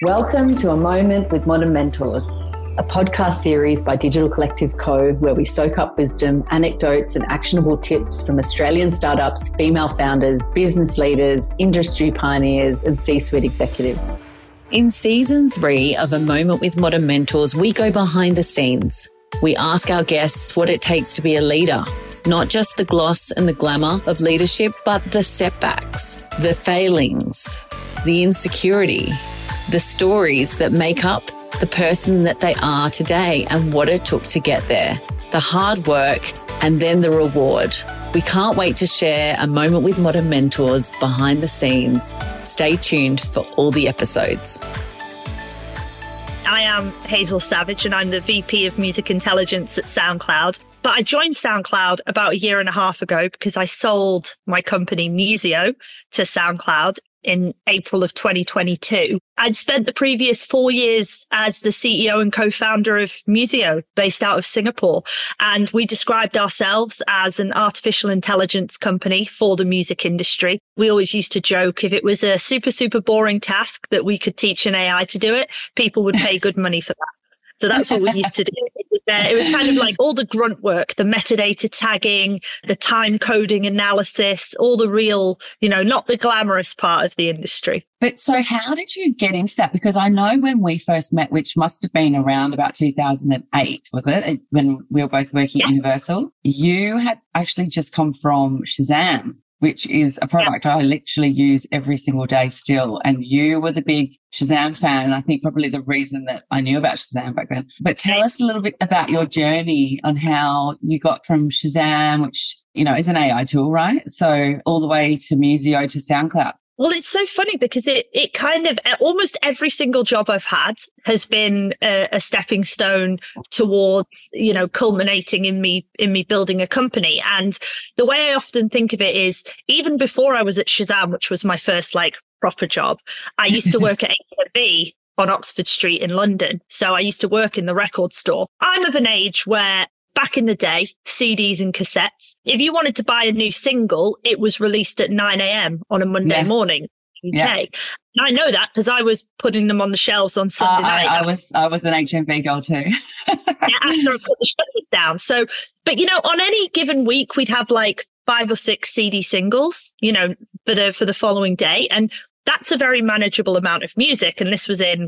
Welcome to A Moment with Modern Mentors, a podcast series by Digital Collective Co, where we soak up wisdom, anecdotes and actionable tips from Australian startups, female founders, business leaders, industry pioneers and C-suite executives. In season 3 of A Moment with Modern Mentors, we go behind the scenes. We ask our guests what it takes to be a leader, not just the gloss and the glamour of leadership, but the setbacks, the failings, the insecurity, the stories that make up the person that they are today and what it took to get there, the hard work and then the reward. We can't wait to share A Moment with Modern Mentors behind the scenes. Stay tuned for all the episodes. I am Hazel Savage and I'm the VP of Music Intelligence at SoundCloud. But I joined SoundCloud about a year and a half ago because I sold my company Musio to SoundCloud in April of 2022. I'd spent the previous 4 years as the CEO and co-founder of Musio, based out of Singapore. And we described ourselves as an artificial intelligence company for the music industry. We always used to joke if it was a super, super boring task that we could teach an AI to do it, people would pay good money for that. So that's what we used to do. It was kind of like all the grunt work, the metadata tagging, the time coding analysis, all the real, not the glamorous part of the industry. But so how did you get into that? Because I know when we first met, which must have been around about 2008, was it? When we were both working at Universal, you had actually just come from Shazam, which is a product I literally use every single day still. And you were the big Shazam fan. And I think probably the reason that I knew about Shazam back then. But tell us a little bit about your journey on how you got from Shazam, which, is an AI tool, right? So all the way to Musio to SoundCloud. Well, it's so funny because it kind of almost every single job I've had has been a stepping stone towards, culminating in me building a company. And the way I often think of it is even before I was at Shazam, which was my first proper job, I used to work at HMV on Oxford Street in London. So I used to work in the record store. I'm of an age where back in the day, CDs and cassettes, if you wanted to buy a new single, it was released at 9 a.m. on a Monday morning in the UK. And I know that because I was putting them on the shelves on Sunday night. I was an HMV girl too. After I put the shutters down. So, but on any given week, we'd have 5 or 6 CD singles, for the following day. And that's a very manageable amount of music. And this was in,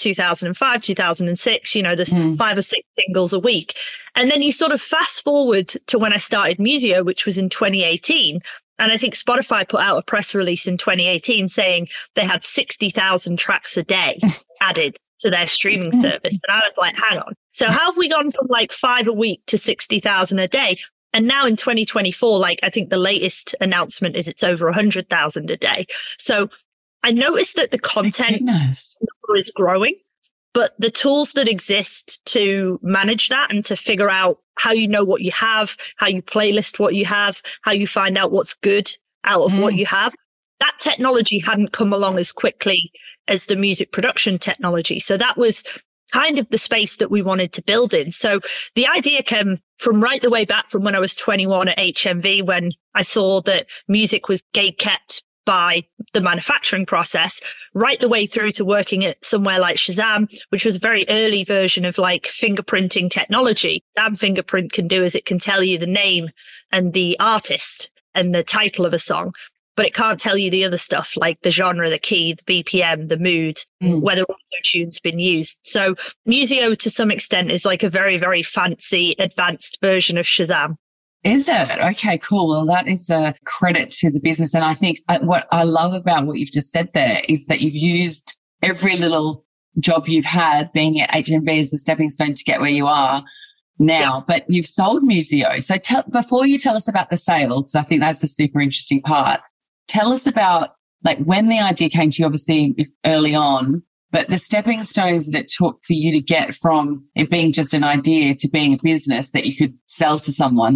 2005, 2006, there's 5 or 6 singles a week. And then you sort of fast forward to when I started Musio, which was in 2018. And I think Spotify put out a press release in 2018 saying they had 60,000 tracks a day added to their streaming service. And I was like, hang on. So how have we gone from 5 a week to 60,000 a day? And now in 2024, I think the latest announcement is it's over 100,000 a day. So I noticed that the content number is growing, but the tools that exist to manage that and to figure out how you know what you have, how you playlist what you have, how you find out what's good out of what you have, that technology hadn't come along as quickly as the music production technology. So that was kind of the space that we wanted to build in. So the idea came from right the way back from when I was 21 at HMV, when I saw that music was gatekept by the manufacturing process, right the way through to working at somewhere like Shazam, which was a very early version of fingerprinting technology. Shazam Fingerprint can do is it can tell you the name and the artist and the title of a song, but it can't tell you the other stuff like the genre, the key, the BPM, the mood, whether auto-tune's been used. So Musio to some extent is a very, very fancy, advanced version of Shazam. Is it? Okay, cool. Well, that is a credit to the business. And I think what I love about what you've just said there is that you've used every little job you've had being at HMV as the stepping stone to get where you are now, but you've sold Musio. So before you tell us about the sale, because I think that's the super interesting part, tell us about when the idea came to you, obviously early on, but the stepping stones that it took for you to get from it being just an idea to being a business that you could sell to someone,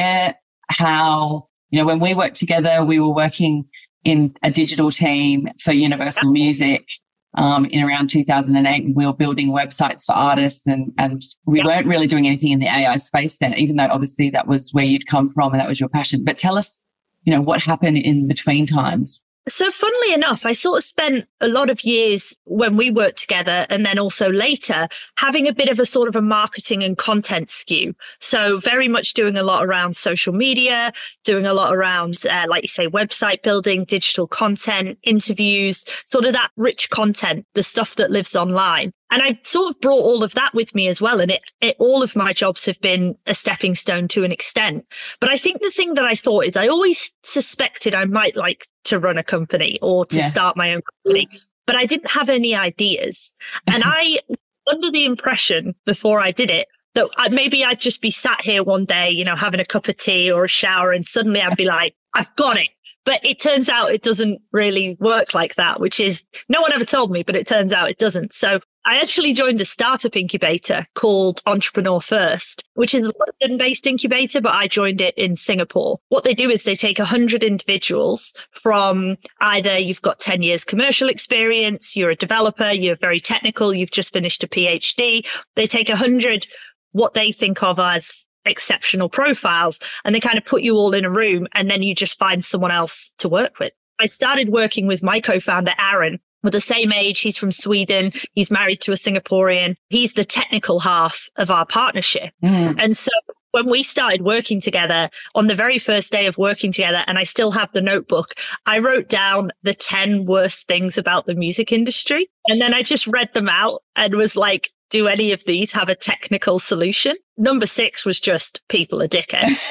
how, when we worked together, we were working in a digital team for Universal Music in around 2008. And we were building websites for artists and we weren't really doing anything in the AI space then, even though obviously that was where you'd come from and that was your passion. But tell us, what happened in between times. So funnily enough, I sort of spent a lot of years when we worked together and then also later having a bit of a sort of a marketing and content skew. So very much doing a lot around social media, doing a lot around, like you say, website building, digital content, interviews, sort of that rich content, the stuff that lives online. And I sort of brought all of that with me as well. And all of my jobs have been a stepping stone to an extent. But I think the thing that I thought is I always suspected I might like to run a company or to start my own company, but I didn't have any ideas. And I, under the impression before I did it, that maybe I'd just be sat here one day, you know, having a cup of tea or a shower, and suddenly I'd be like, I've got it. But it turns out it doesn't really work like that, which is no one ever told me, but it turns out it doesn't. So I actually joined a startup incubator called Entrepreneur First, which is a London-based incubator, but I joined it in Singapore. What they do is they take 100 individuals from either you've got 10 years commercial experience, you're a developer, you're very technical, you've just finished a PhD. They take 100 what they think of as exceptional profiles, and they kind of put you all in a room, and then you just find someone else to work with. I started working with my co-founder, Aaron. We're the same age. He's from Sweden. He's married to a Singaporean. He's the technical half of our partnership. And so when we started working together, on the very first day of working together, and I still have the notebook, I wrote down the 10 worst things about the music industry. And then I just read them out and was like, do any of these have a technical solution? Number 6 was just people are dickheads.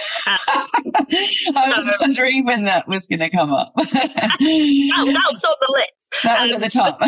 I was wondering when that was going to come up. that was on the list. That was at the top.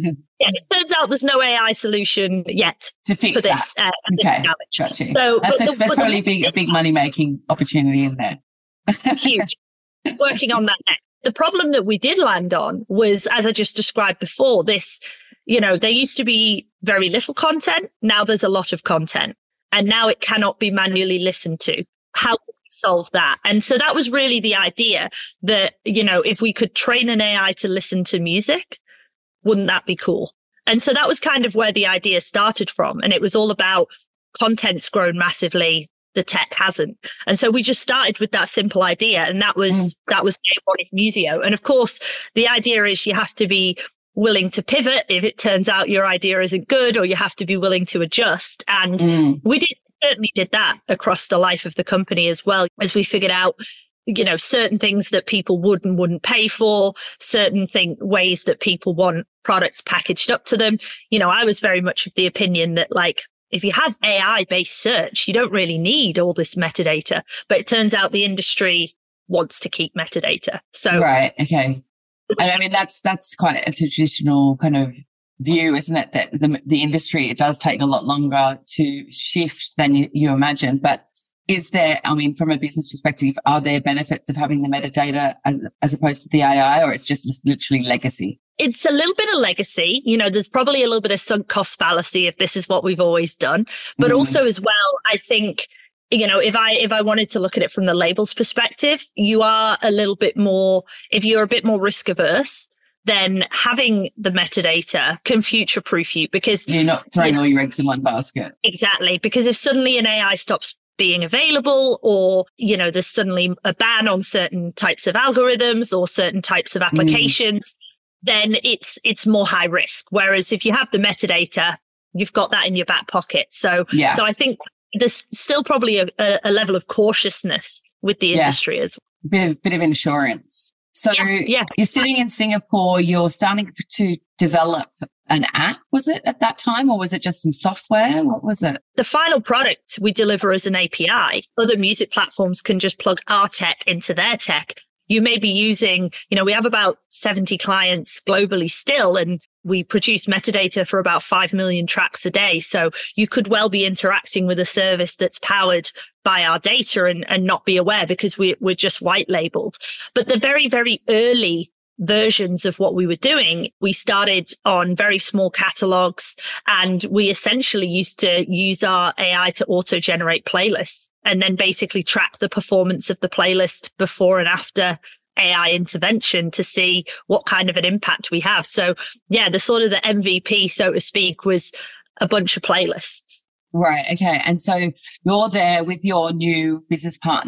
It turns out there's no AI solution yet to fix for this. That. Okay, gotcha. So, that's probably a big money-making opportunity in there. It's huge. Working on that next. The problem that we did land on was, as I just described before, this, you know, there used to be very little content. Now there's a lot of content, and now it cannot be manually listened to. How can we solve that? And so that was really the idea that, you know, if we could train an AI to listen to music, wouldn't that be cool? And so that was kind of where the idea started from. And it was all about content's grown massively. The tech hasn't. And so we just started with that simple idea. And that was day one of Musio. And of course, the idea is you have to be willing to pivot if it turns out your idea isn't good, or you have to be willing to adjust. And we certainly did that across the life of the company as well, as we figured out, you know, certain things that people would and wouldn't pay for, certain ways that people want products packaged up to them. You know, I was very much of the opinion that, like, if you have AI-based search, you don't really need all this metadata. But it turns out the industry wants to keep metadata. So right, okay. And I mean, that's quite a traditional kind of view, isn't it? That the industry, it does take a lot longer to shift than you imagine. But is there, I mean, from a business perspective, are there benefits of having the metadata as opposed to the AI, or it's just literally legacy? It's a little bit of legacy. You know, there's probably a little bit of sunk cost fallacy if this is what we've always done. But also as well, I think, you know, if I wanted to look at it from the labels perspective, you are a little bit more, if you're a bit more risk averse, then having the metadata can future proof you, because you're not throwing all your eggs in one basket. Exactly. Because if suddenly an AI stops being available, or, you know, there's suddenly a ban on certain types of algorithms or certain types of applications, then it's more high risk. Whereas if you have the metadata, you've got that in your back pocket. So I think there's still probably a level of cautiousness with the industry as well. Bit of insurance. So you're sitting in Singapore, you're starting to develop an app, was it at that time, or was it just some software? What was it? The final product we deliver as an API. Other music platforms can just plug our tech into their tech. You may be using, you know, we have about 70 clients globally still, and we produce metadata for about 5 million tracks a day. So you could well be interacting with a service that's powered by our data and not be aware, because we're just white labeled. But the very, very early versions of what we were doing, we started on very small catalogs, and we essentially used to use our AI to auto generate playlists and then basically track the performance of the playlist before and after AI intervention to see what kind of an impact we have. So the sort of the MVP, so to speak, was a bunch of playlists. Right. Okay. And so you're there with your new business partner.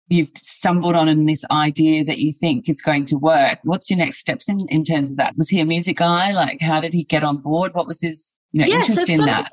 you've stumbled on this idea that you think is going to work. What's your next steps in terms of that? Was he a music guy? Like, how did he get on board? What was his interest in that?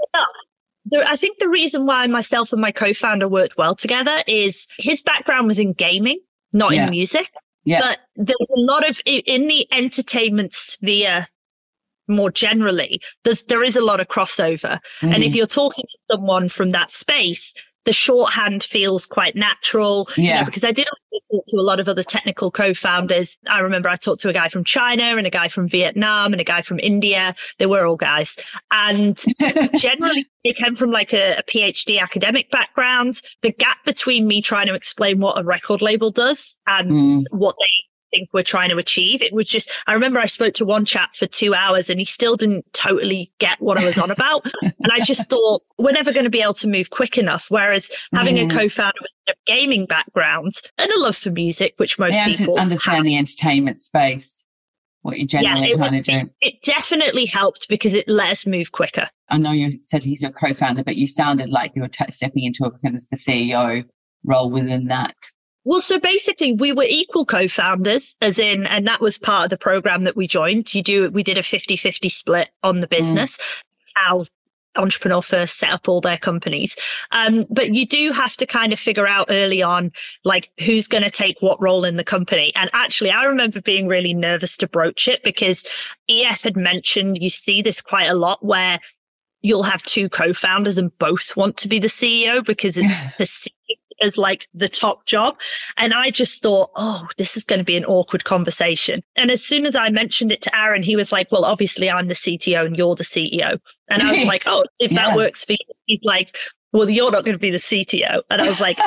I think the reason why myself and my co-founder worked well together is his background was in gaming, not in music. Yeah. But there's a lot of, in the entertainment sphere more generally, there is a lot of crossover. Mm-hmm. And if you're talking to someone from that space, the shorthand feels quite natural, because I did talk to a lot of other technical co-founders. I remember I talked to a guy from China and a guy from Vietnam and a guy from India. They were all guys. And generally they came from like a PhD academic background. The gap between me trying to explain what a record label does and what they think we're trying to achieve, it was just, I remember I spoke to one chap for 2 hours and he still didn't totally get what I was on about. And I just thought, we're never going to be able to move quick enough. Whereas having a co-founder with a gaming background and a love for music, which most people understand the entertainment space, what you're generally trying to do. It definitely helped because it let us move quicker. I know you said he's your co-founder, but you sounded like you were stepping into a kind of the CEO role within that. Well, so basically we were equal co-founders and that was part of the program that we joined. We did a 50-50 split on the business. That's how Entrepreneur First set up all their companies. But you do have to kind of figure out early on, like who's going to take what role in the company. And actually, I remember being really nervous to broach it because EF had mentioned, you see this quite a lot where you'll have two co-founders and both want to be the CEO because it's perceived as like the top job. And I just thought, this is going to be an awkward conversation. And as soon as I mentioned it to Aaron, he was like, well, obviously I'm the CTO and you're the CEO. And I was like, if that works for you, he's like, well, you're not going to be the CTO. And I was like,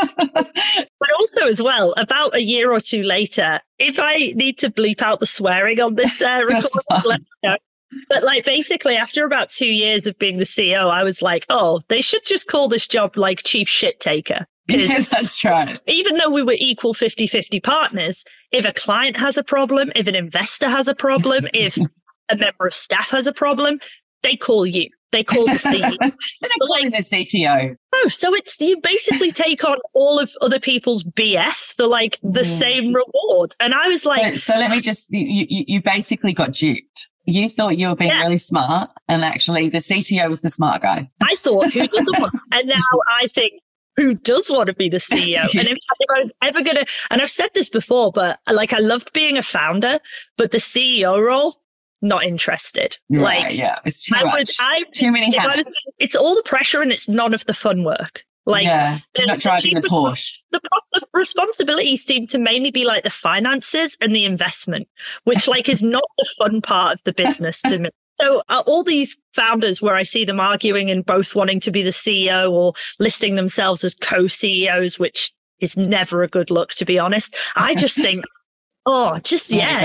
but also as well, about a year or two later, if I need to bleep out the swearing on this recording, let me know. But like basically after about 2 years of being the CEO, I was like, they should just call this job like chief shit taker. Yeah, that's right. Even though we were equal 50-50 partners, if a client has a problem, if an investor has a problem, if a member of staff has a problem, they call you. They call the CEO. They're not calling the CTO. Oh, so you basically take on all of other people's BS for like the same reward. And I was like... So let me just... You basically got duped. You thought you were being really smart and actually the CTO was the smart guy. I thought, who doesn't want? And now I think, who does want to be the CEO? And if I'm ever going to, and I've said this before, but like I loved being a founder, but the CEO role, not interested. It's too much. Too many hats. It's all the pressure and it's none of the fun work. Like, you're not driving the Porsche. The responsibilities seem to mainly be like the finances and the investment, which like is not the fun part of the business to me. So all these founders where I see them arguing and both wanting to be the CEO or listing themselves as co-CEOs, which is never a good look, to be honest. I just think, go be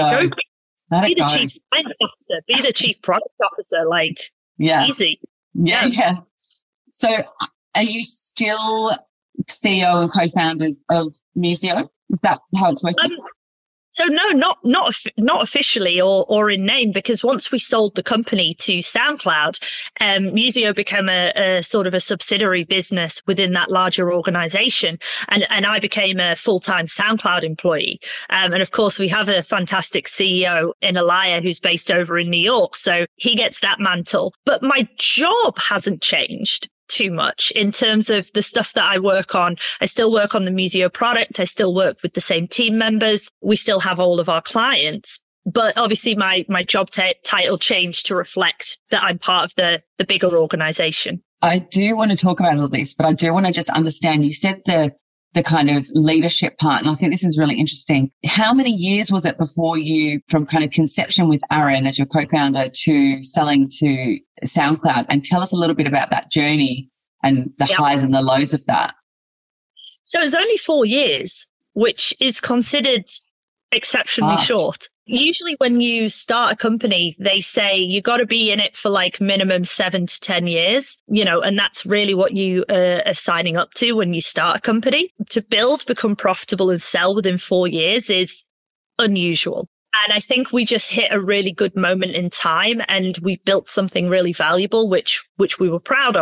the chief science officer, be the chief product officer, easy. Yeah. So are you still CEO and co-founder of Musio? Is that how it's working? So no, not officially or in name, because once we sold the company to SoundCloud, Musio became a sort of a subsidiary business within that larger organization. And I became a full-time SoundCloud employee. And of course, we have a fantastic CEO in Alaya who's based over in New York. So he gets that mantle. But my job hasn't changed too much in terms of the stuff that I work on. I still work on the Musio product. I still work with the same team members. We still have all of our clients. But obviously my job title changed to reflect that I'm part of the bigger organization. I do want to talk about all this, but I do want to just understand, you said the kind of leadership part, and I think this is really interesting. How many years was it before you, from kind of conception with Aaron as your co-founder to selling to SoundCloud? And tell us a little bit about that journey and the highs and the lows of that. So it's only 4 years, which is considered exceptionally short. Usually when you start a company, they say you got to be in it for like minimum 7 to 10 years, and that's really what you are signing up to when you start a company. To build, become profitable and sell within 4 years is unusual. And I think we just hit a really good moment in time and we built something really valuable, which we were proud of.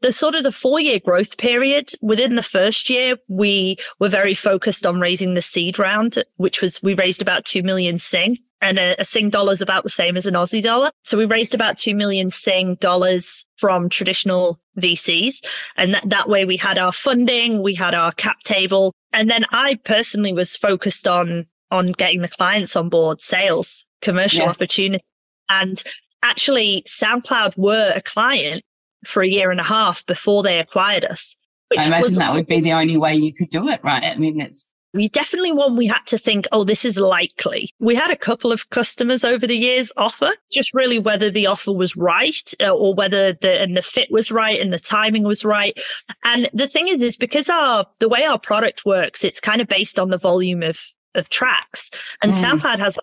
the sort of the 4-year growth period, within the first year, we were very focused on raising the seed round, we raised about 2 million Sing. And a Sing dollar is about the same as an Aussie dollar. So we raised about 2 million Sing dollars from traditional VCs. And that way we had our funding, we had our cap table. And then I personally was focused on getting the clients on board, sales, commercial opportunity. And actually, SoundCloud were a client for a year and a half before they acquired us. I imagine that would be the only way you could do it, right? I mean, we definitely we had to think, this is likely. We had a couple of customers over the years offer, just really whether the offer was right or whether the fit was right and the timing was right. And the thing is because the way our product works, it's kind of based on the volume of tracks. And SoundCloud has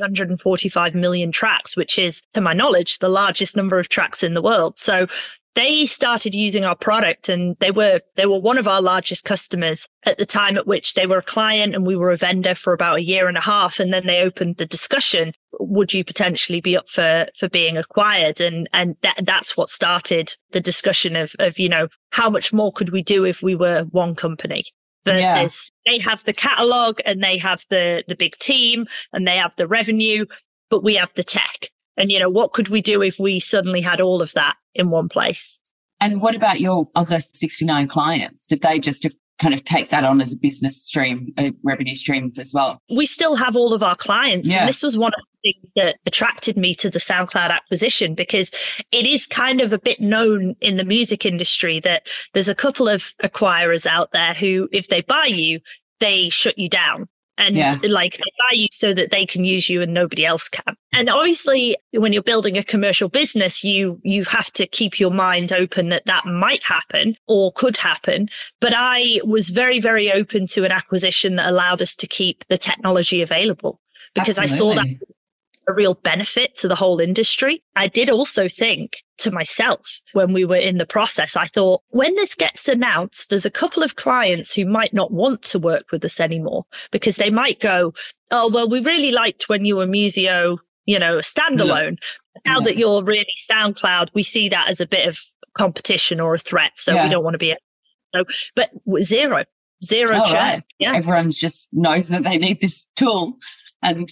345 million tracks, which is, to my knowledge, the largest number of tracks in the world. So they started using our product and they were one of our largest customers at the time at which they were a client and we were a vendor for about a year and a half. And then they opened the discussion, would you potentially be up for being acquired? And that's what started the discussion of, how much more could we do if we were one company versus they have the catalog and they have the big team and they have the revenue, but we have the tech. And, what could we do if we suddenly had all of that in one place? And what about your other 69 clients? Did they just kind of take that on as a business stream, a revenue stream as well? We still have all of our clients. Yeah. And this was one of the things that attracted me to the SoundCloud acquisition, because it is kind of a bit known in the music industry that there's a couple of acquirers out there who, if they buy you, they shut you down. And they buy you so that they can use you and nobody else can. And obviously, when you're building a commercial business, you have to keep your mind open that might happen or could happen. But I was very, very open to an acquisition that allowed us to keep the technology available, because Absolutely. I saw that a real benefit to the whole industry. I did also think to myself when we were in the process, I thought, when this gets announced, there's a couple of clients who might not want to work with us anymore, because they might go, oh, well, we really liked when you were Musio, a standalone. Now that you're really SoundCloud, we see that as a bit of competition or a threat. So we don't want to be but zero churn. Right. Yeah. Everyone just knows that they need this tool. And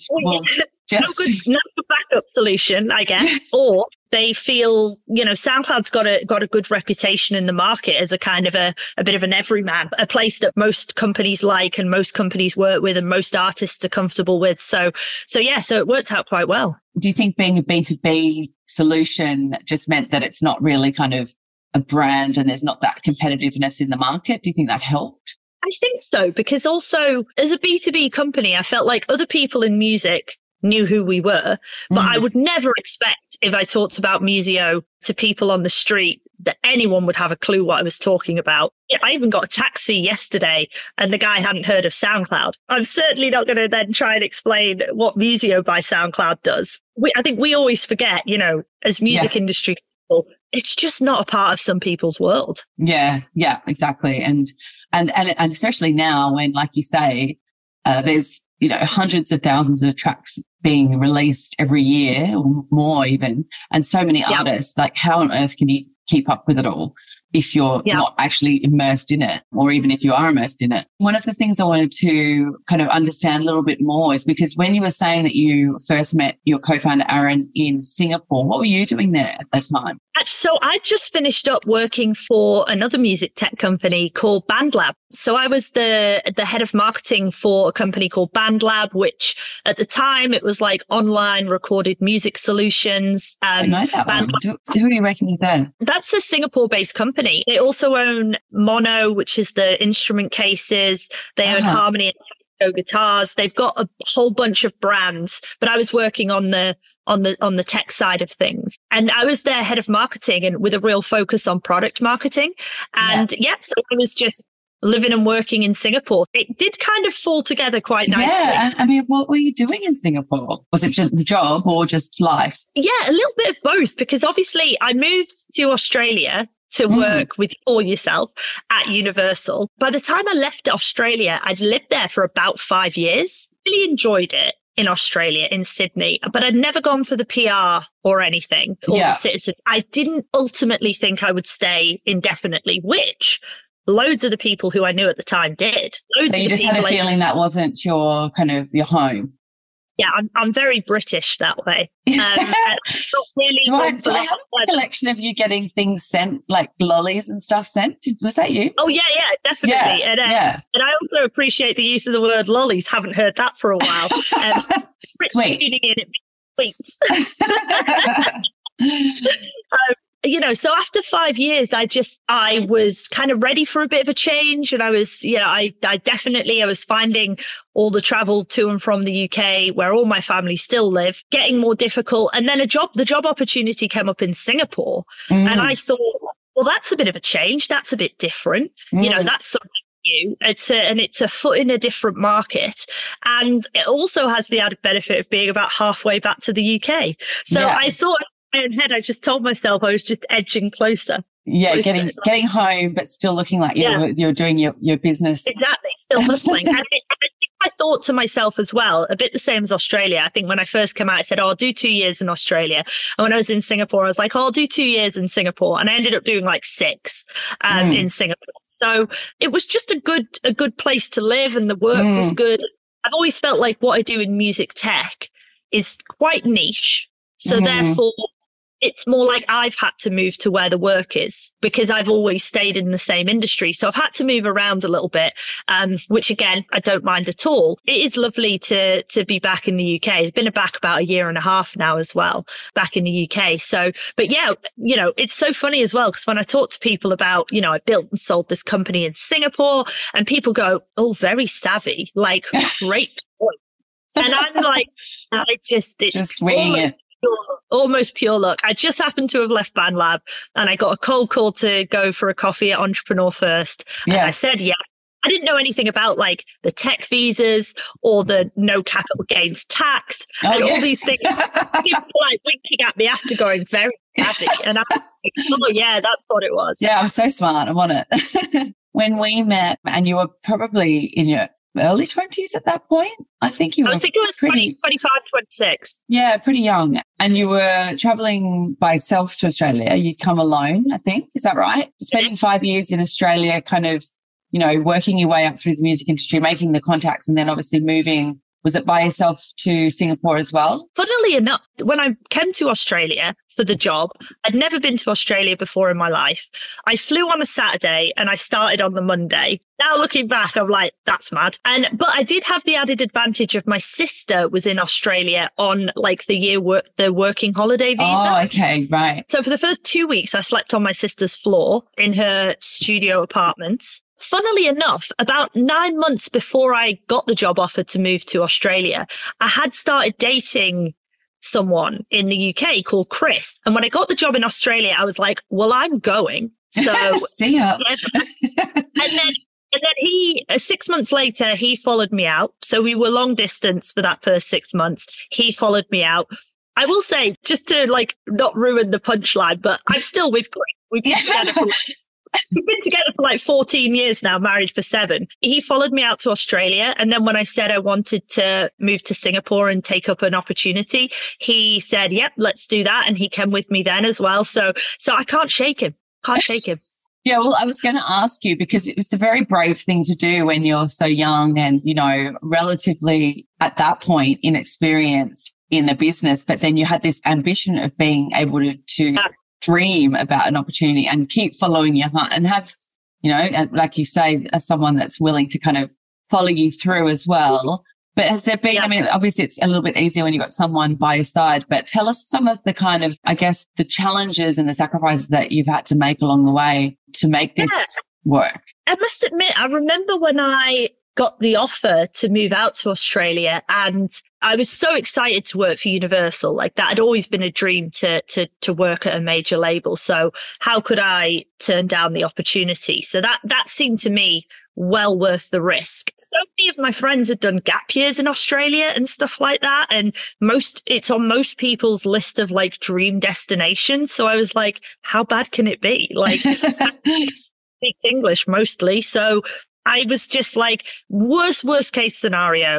no good backup solution, I guess. Or they feel, SoundCloud's got a good reputation in the market as a kind of a bit of an everyman, a place that most companies like and most companies work with and most artists are comfortable with. So it worked out quite well. Do you think being a B2B solution just meant that it's not really kind of a brand and there's not that competitiveness in the market? Do you think that helped? I think so, because also as a B2B company, I felt like other people in music knew who we were, but I would never expect, if I talked about Musio to people on the street, that anyone would have a clue what I was talking about. I even got a taxi yesterday and the guy hadn't heard of SoundCloud. I'm certainly not going to then try and explain what Musio by SoundCloud does. I think we always forget, as music industry people, it's just not a part of some people's world. Yeah, exactly. And especially now when, like you say, there's, hundreds of thousands of tracks being released every year or more even, and so many artists, like how on earth can you keep up with it all if you're not actually immersed in it, or even if you are immersed in it? One of the things I wanted to kind of understand a little bit more is because when you were saying that you first met your co-founder, Aaron, in Singapore, what were you doing there at that time? So I just finished up working for another music tech company called BandLab. So I was the head of marketing for a company called BandLab, which at the time it was like online recorded music solutions. I know that one. Who do you reckon is there? That's a Singapore-based company. They also own Mono, which is the instrument cases. They own Harmony and guitars. They've got a whole bunch of brands, but I was working on the tech side of things. And I was their head of marketing and with a real focus on product marketing. And so I was just living and working in Singapore. It did kind of fall together quite nicely. Yeah. I mean, what were you doing in Singapore? Was it just the job or just life? Yeah, a little bit of both, because obviously I moved to Australia to work with all yourself at Universal. By the time I left Australia, I'd lived there for about 5 years. Really enjoyed it. in Australia, in Sydney, but I'd never gone for the PR or anything, or the citizen. I didn't ultimately think I would stay indefinitely, which loads of the people who I knew at the time did. So you just had a feeling that wasn't your kind of your home. Yeah, I'm very British that way. Not really. Do I have a collection of you getting things sent, like lollies and stuff sent? Was that you? Oh, yeah, definitely. And I also appreciate the use of the word lollies. Haven't heard that for a while. Sweets. So after 5 years, I was kind of ready for a bit of a change. And I was, I was finding all the travel to and from the UK where all my family still live, getting more difficult. And then the job opportunity came up in Singapore. And I thought, well, that's a bit of a change. That's a bit different. That's something new. It's a foot in a different market. And it also has the added benefit of being about halfway back to the UK. So I thought, in my own head, I just told myself I was just edging closer. Yeah, getting home, but still looking like you're doing your business. Exactly, still hustling. And I think I thought to myself as well, a bit the same as Australia. I think when I first came out, I said, I'll do 2 years in Australia. And when I was in Singapore, I was like, I'll do 2 years in Singapore. And I ended up doing like 6 in Singapore. So it was just a good place to live, and the work was good. I've always felt like what I do in music tech is quite niche. So therefore, it's more like I've had to move to where the work is, because I've always stayed in the same industry. So I've had to move around a little bit, which again, I don't mind at all. It is lovely to be back in the UK. I've been back about 1.5 years now as well, back in the UK. So, but yeah, it's so funny as well, because when I talk to people about, I built and sold this company in Singapore, and people go, oh, very savvy, like great point. And I'm like, it's just winging it. Almost pure luck. I just happened to have left BandLab, and I got a cold call to go for a coffee at Entrepreneur First. And I said, yeah. I didn't know anything about like the tech visas or the no capital gains tax and all these things. People were like winking at me after going very savvy. And I was like, oh yeah, that's what it was. Yeah, I'm so smart. I'm on it. When we met, and you were probably in your early 20s at that point. I think it was 25, 26. Yeah, pretty young. And you were traveling by yourself to Australia. You'd come alone, I think. Is that right? Spending 5 years in Australia, kind of, working your way up through the music industry, making the contacts, and then obviously moving. Was it by yourself to Singapore as well? Funnily enough, when I came to Australia for the job, I'd never been to Australia before in my life. I flew on a Saturday and I started on the Monday. Now looking back, I'm like, that's mad. But I did have the added advantage of my sister was in Australia on like the working holiday visa. Oh, okay, right. So for the first 2 weeks, I slept on my sister's floor in her studio apartments. Funnily enough, about 9 months before I got the job offer to move to Australia, I had started dating someone in the UK called Chris. And when I got the job in Australia, I was like, well, I'm going. So see ya. And then he, 6 months later, he followed me out. So we were long distance for that first 6 months. He followed me out. I will say, just to like not ruin the punchline, but I'm still with Chris. We've been together for like 14 years now, married for 7. He followed me out to Australia. And then when I said I wanted to move to Singapore and take up an opportunity, he said, yep, let's do that. And he came with me then as well. So I can't shake him. Yeah, well, I was going to ask you, because it's a very brave thing to do when you're so young and, relatively at that point inexperienced in the business. But then you had this ambition of being able to dream about an opportunity and keep following your heart and have, like you say, as someone that's willing to kind of follow you through as well. But has there been, obviously it's a little bit easier when you've got someone by your side, but tell us some of the kind of, I guess, the challenges and the sacrifices that you've had to make along the way to make this work. I must admit, I remember when I got the offer to move out to Australia, and I was so excited to work for Universal. Like that had always been a dream to work at a major label. So how could I turn down the opportunity? So that seemed to me well worth the risk. So many of my friends had done gap years in Australia and stuff like that. And it's on most people's list of like dream destinations. So I was like, how bad can it be? Like I speak English mostly. So I was just like, worst case scenario,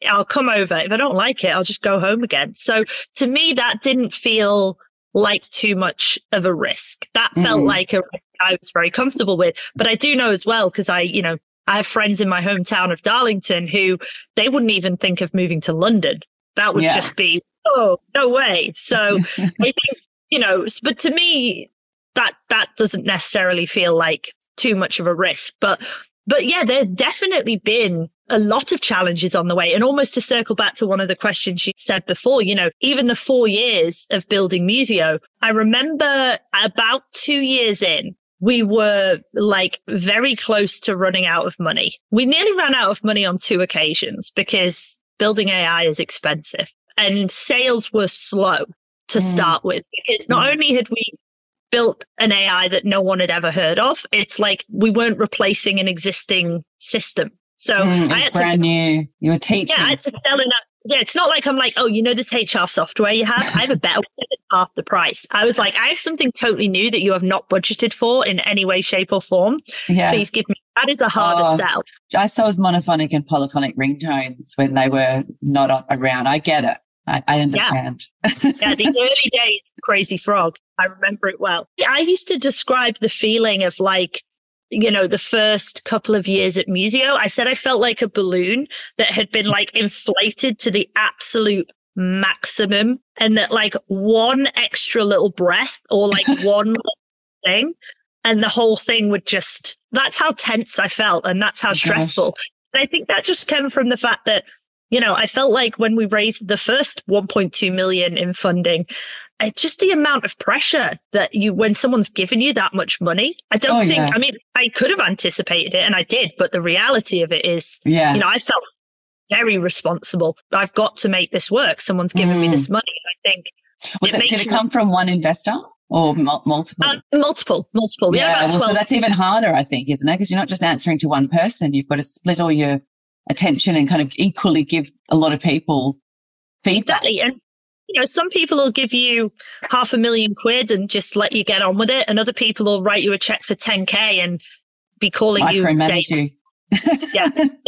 I'll come over. If I don't like it, I'll just go home again. So to me, that didn't feel like too much of a risk. That felt like a risk I was very comfortable with. But I do know as well, because I have friends in my hometown of Darlington who they wouldn't even think of moving to London. That would just be, oh, no way. So I think, but to me, that doesn't necessarily feel like too much of a risk. But yeah, there's definitely been a lot of challenges on the way. And almost to circle back to one of the questions you said before, even the 4 years of building Museo, I remember about 2 years in, we were like very close to running out of money. We nearly ran out of money on 2 occasions because building AI is expensive and sales were slow to start with, because not only had we built an AI that no one had ever heard of, it's like we weren't replacing an existing system. So I had brand new. You were teaching. Yeah, I had to sell it. Yeah, it's not like I'm like, oh, this HR software you have? I have a better one at half the price. I was like, I have something totally new that you have not budgeted for in any way, shape or form. Yeah. Please give me. That is a harder sell. I sold monophonic and polyphonic ringtones when they were not around. I get it. I understand. Yeah, the early days, Crazy Frog. I remember it well. I used to describe the feeling of like, the first couple of years at Museo. I said I felt like a balloon that had been like inflated to the absolute maximum, and that like one extra little breath or like one little thing, and the whole thing would that's how tense I felt, and that's how stressful. And I think that just came from the fact that, I felt like when we raised the first 1.2 million in funding, just the amount of pressure that when someone's given you that much money, I don't think, I mean, I could have anticipated it and I did, but the reality of it is, I felt very responsible. I've got to make this work. Someone's given me this money. I think. Did it come from one investor or multiple? Multiple. Yeah, so that's even harder, I think, isn't it? Because you're not just answering to one person. You've got to split all your attention and kind of equally give a lot of people feedback. Exactly. And some people will give you £500,000 and just let you get on with it, and other people will write you a check for 10K and be calling you. Micromanage Yeah.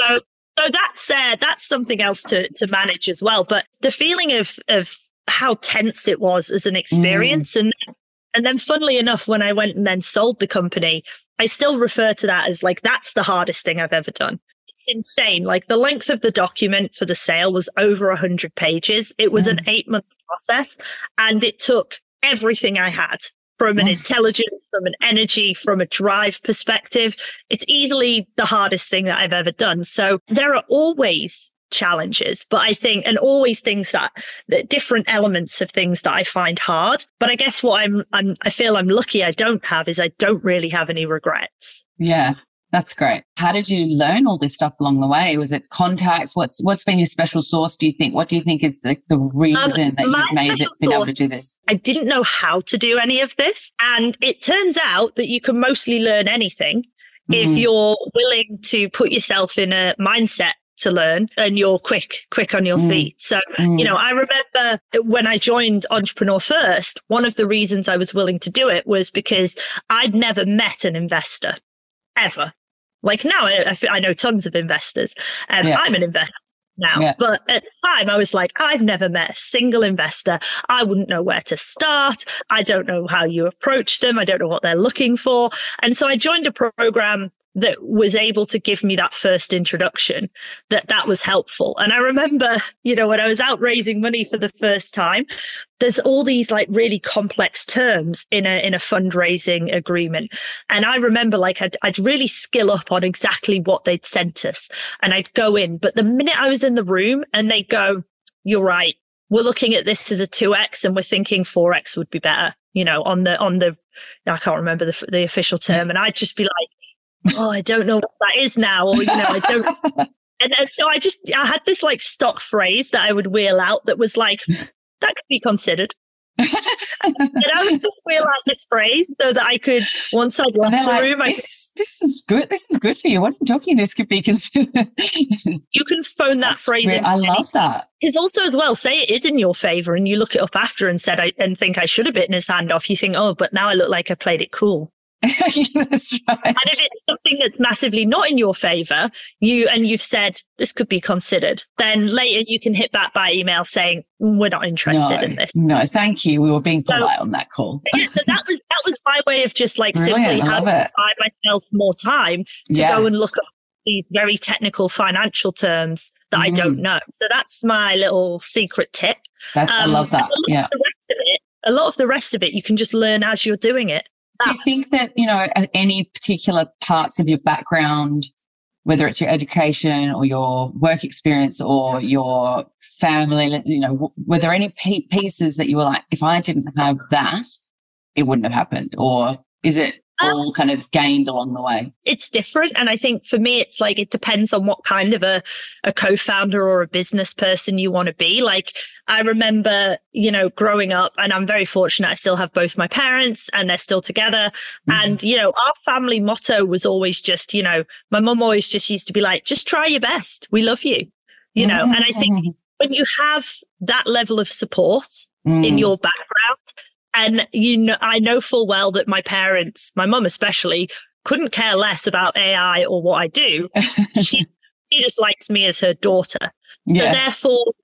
So that's something else to manage as well. But the feeling of how tense it was as an experience, and then funnily enough, when I went and then sold the company, I still refer to that as like that's the hardest thing I've ever done. It's insane. Like the length of the document for the sale was over 100 pages. It was an 8-month process, and it took everything I had from an intelligence, from an energy, from a drive perspective. It's easily the hardest thing that I've ever done. So there are always challenges, but I think, and always things that different elements of things that I find hard. But I guess what I feel I'm lucky I don't have is I don't really have any regrets. Yeah. That's great. How did you learn all this stuff along the way? Was it contacts? What's been your special sauce, do you think? What do you think is like the reason that you've made it been able to do this? I didn't know how to do any of this. And it turns out that you can mostly learn anything if you're willing to put yourself in a mindset to learn and you're quick on your feet. So, I remember when I joined Entrepreneur First, one of the reasons I was willing to do it was because I'd never met an investor ever. Like now, I know tons of investors. I'm an investor now, but at the time I was like, I've never met a single investor. I wouldn't know where to start. I don't know how you approach them. I don't know what they're looking for. And so I joined a program that was able to give me that first introduction, that was helpful. And I remember, when I was out raising money for the first time, there's all these like really complex terms in a fundraising agreement. And I remember like I'd really skill up on exactly what they'd sent us, and I'd go in. But the minute I was in the room and they'd go, you're right, we're looking at this as a 2x and we're thinking 4x would be better, on the, I can't remember the official term. And I'd just be like, oh, I don't know what that is now. Or, I don't. And so I had this like stock phrase that I would wheel out that was like, that could be considered. And I would just wheel out this phrase so that I could, once I'd left the room, this is good. This is good for you. What are you talking? This could be considered. You can phone that phrase in. I love that. Because also as well, say it is in your favor and you look it up after and think I should have bitten his hand off. You think, oh, but now I look like I played it cool. That's right. And if it's something that's massively not in your favor, you've said this could be considered, then later you can hit back by email saying we're not interested in this. No, thank you. We were being polite on that call. So that was my way of just like simply having to buy myself more time to go and look at these very technical financial terms that I don't know. So that's my little secret tip. I love that. A lot of the rest of it, you can just learn as you're doing it. Do you think that, any particular parts of your background, whether it's your education or your work experience or your family, were there any pieces that you were like, if I didn't have that, it wouldn't have happened? Or is it all kind of gained along the way? It's different. And I think for me, it's like, it depends on what kind of a co-founder or a business person you want to be. Like, I remember, growing up, and I'm very fortunate, I still have both my parents and they're still together. And, our family motto was always just, my mum always just used to be like, just try your best. We love you, and I think when you have that level of support in your background, and, I know full well that my parents, my mum especially, couldn't care less about AI or what I do. She just likes me as her daughter. Yeah. So therefore,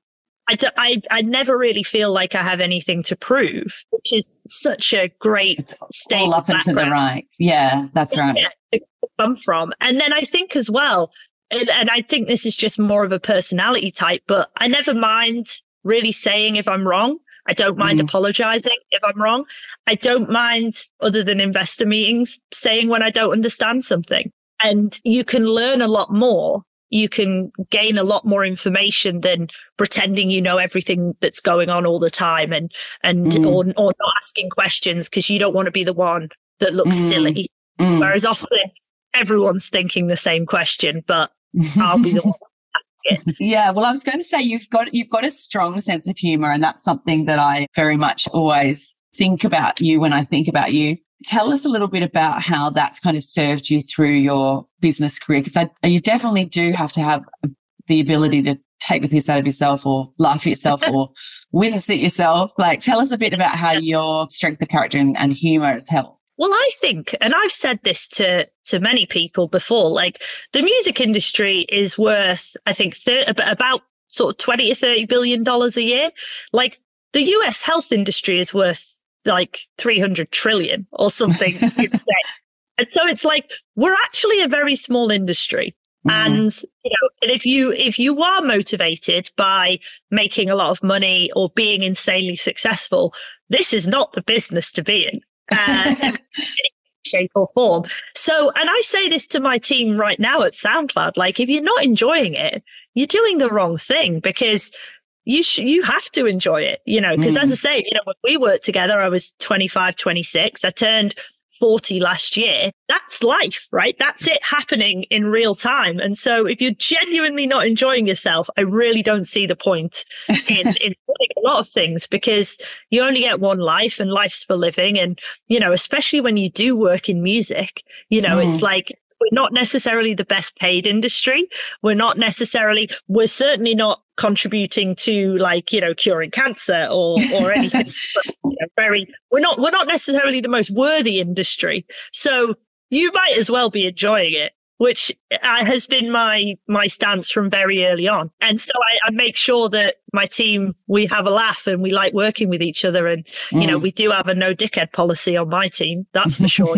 I never really feel like I have anything to prove, which is such a great state. All up and to the right. Yeah, that's right. To come from. And then I think as well, and I think this is just more of a personality type, but I never mind really saying if I'm wrong. I don't mind apologizing if I'm wrong. I don't mind, other than investor meetings, saying when I don't understand something. And you can learn a lot more. You can gain a lot more information than pretending you know everything that's going on all the time and or not asking questions because you don't want to be the one that looks silly. Whereas often everyone's thinking the same question, but I'll be the one. Yeah, well, I was going to say you've got a strong sense of humor, and that's something that I very much always think about you when I think about you. Tell us a little bit about how that's kind of served you through your business career, because you definitely do have to have the ability to take the piss out of yourself or laugh at yourself or wince at yourself. Like, tell us a bit about how your strength of character and humor has helped. Well, I think, and I've said this to many people before, like the music industry is worth, I think, about sort of $20 to $30 billion a year. Like the US health industry is worth like 300 trillion or something. And so it's like, we're actually a very small industry. And, and if you are motivated by making a lot of money or being insanely successful, this is not the business to be in. Shape or form. So, and I say this to my team right now at SoundCloud, like, if you're not enjoying it, you're doing the wrong thing, because you have to enjoy it, because as I say, when we worked together, I was 25, 26. I turned 40 last year. That's life, right? That's it happening in real time. And so if you're genuinely not enjoying yourself, I really don't see the point in doing a lot of things, because you only get one life and life's for living. And, especially when you do work in music, it's like, we're not necessarily the best paid industry. We're certainly not contributing to curing cancer or anything. But, we're not necessarily the most worthy industry. So you might as well be enjoying it, which has been my stance from very early on. And so I make sure that my team, we have a laugh and we like working with each other. And, we do have a no dickhead policy on my team. That's for sure.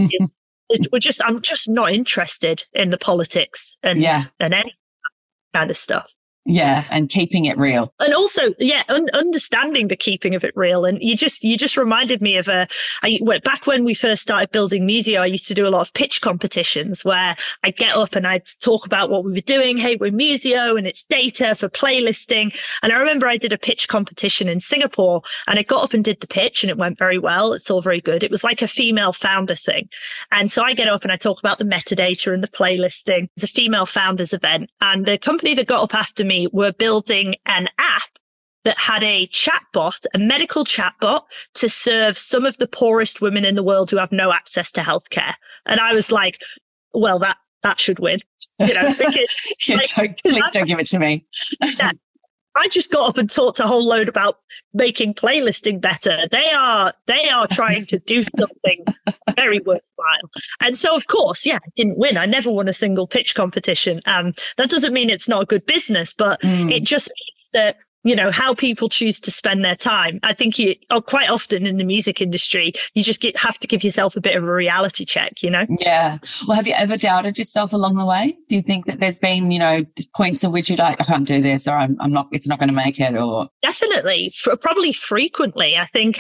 I'm just not interested in the politics and any kind of stuff. Yeah, and keeping it real. And also, understanding the keeping of it real. And you just reminded me of back when we first started building Musio, I used to do a lot of pitch competitions where I'd get up and I'd talk about what we were doing. Hey, we're Musio and it's data for playlisting. And I remember I did a pitch competition in Singapore and I got up and did the pitch and it went very well. It's all very good. It was like a female founder thing. And so I get up and I talk about the metadata and the playlisting. It's a female founders event. And the company that got up after me were building an app that had a chatbot, a medical chatbot, to serve some of the poorest women in the world who have no access to healthcare. And I was like, well, that should win, because please don't give it to me. I just got up and talked a whole load about making playlisting better. They are trying to do something very worthwhile. And so, of course, I didn't win. I never won a single pitch competition. That doesn't mean it's not a good business, but it just means that, how people choose to spend their time. I think quite often in the music industry, you just have to give yourself a bit of a reality check, Yeah. Well, have you ever doubted yourself along the way? Do you think that there's been, points at which you're like, I can't do this, or it's not going to make it, or? Definitely. Probably frequently. I think,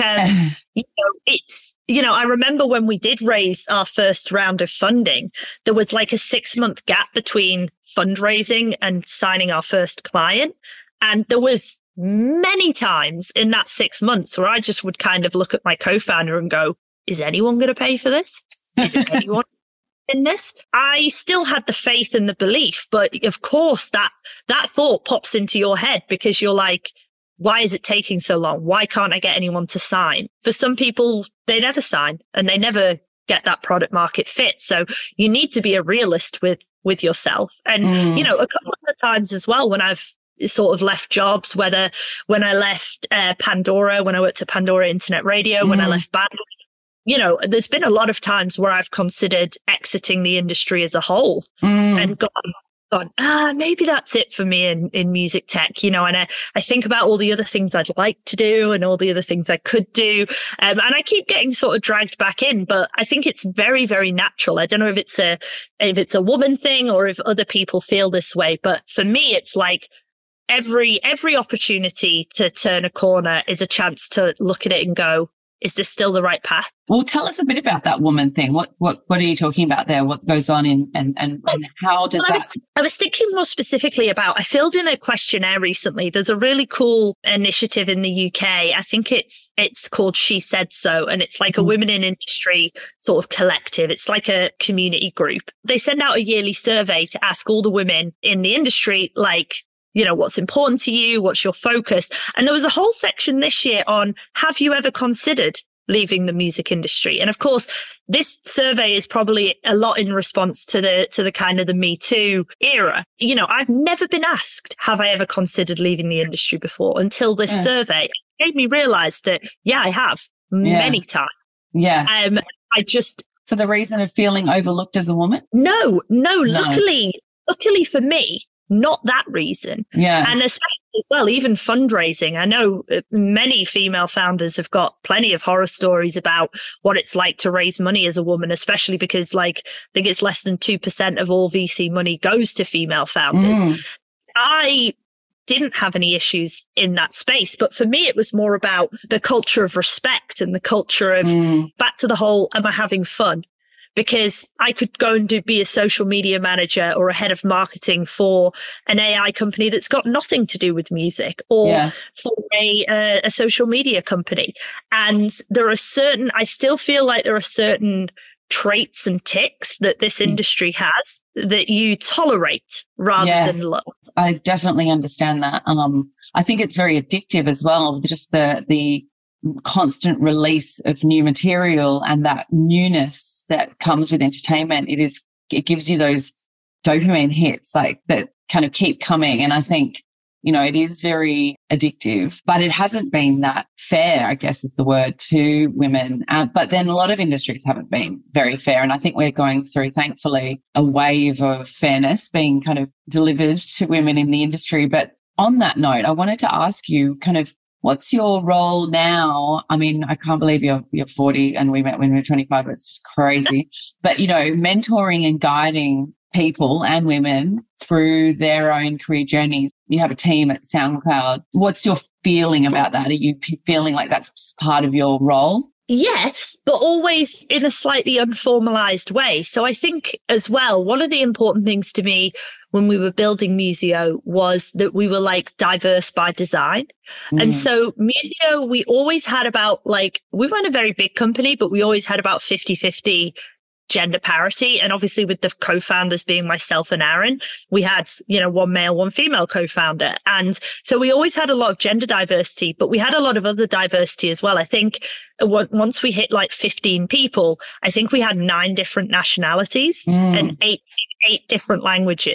it's, I remember when we did raise our first round of funding, there was like a 6-month gap between fundraising and signing our first client. And there was many times in that 6 months where I just would kind of look at my co-founder and go, is anyone going to pay for this? Is anyone in this? I still had the faith and the belief, but of course that thought pops into your head because you're like, why is it taking so long? Why can't I get anyone to sign? For some people, they never sign and they never get that product market fit. So you need to be a realist with yourself. And, a couple of times as well, when I've sort of left jobs, whether when I left Pandora, when I worked at Pandora Internet Radio, when I left Bandwidth, there's been a lot of times where I've considered exiting the industry as a whole and gone, maybe that's it for me in music tech, and I think about all the other things I'd like to do and all the other things I could do. And I keep getting sort of dragged back in, but I think it's very, very natural. I don't know if it's a woman thing or if other people feel this way, but for me, it's like, every opportunity to turn a corner is a chance to look at it and go, is this still the right path? Well, tell us a bit about that woman thing. What are you talking about there? What goes on and how does that? I was thinking more specifically about, I filled in a questionnaire recently. There's a really cool initiative in the UK. I think it's called She Said So. And it's like a women in industry sort of collective. It's like a community group. They send out a yearly survey to ask all the women in the industry, like, what's important to you? What's your focus? And there was a whole section this year on, have you ever considered leaving the music industry? And of course, this survey is probably a lot in response to the kind of the Me Too era. I've never been asked, have I ever considered leaving the industry before, until this survey made me realize that, I have many times. Yeah. I just, for the reason of feeling overlooked as a woman? No. Luckily for me, not that reason. Yeah. And especially, even fundraising. I know many female founders have got plenty of horror stories about what it's like to raise money as a woman, especially because I think it's less than 2% of all VC money goes to female founders. I didn't have any issues in that space, but for me, it was more about the culture of respect and the culture of back to the whole, am I having fun? Because I could go and be a social media manager or a head of marketing for an AI company that's got nothing to do with music, or for a social media company. And I still feel like there are certain traits and tics that this industry has that you tolerate rather than love. I definitely understand that. I think it's very addictive as well. Just the constant release of new material and that newness that comes with entertainment. It gives you those dopamine hits like that kind of keep coming. And I think, it is very addictive, but it hasn't been that fair, I guess is the word, to women. But then a lot of industries haven't been very fair. And I think we're going through, thankfully, a wave of fairness being kind of delivered to women in the industry. But on that note, I wanted to ask you kind of, what's your role now? I mean, I can't believe you're 40 and we met when we were 25. It's crazy. But, mentoring and guiding people and women through their own career journeys. You have a team at SoundCloud. What's your feeling about that? Are you feeling like that's part of your role? Yes, but always in a slightly unformalized way. So I think as well, one of the important things to me when we were building Musio was that we were like diverse by design. And so Musio, we always had about we weren't a very big company, but we always had about 50-50 gender parity. And obviously with the co-founders being myself and Aaron, we had, one male, one female co-founder. And so we always had a lot of gender diversity, but we had a lot of other diversity as well. I think once we hit 15 people, I think we had 9 different nationalities and eight different languages.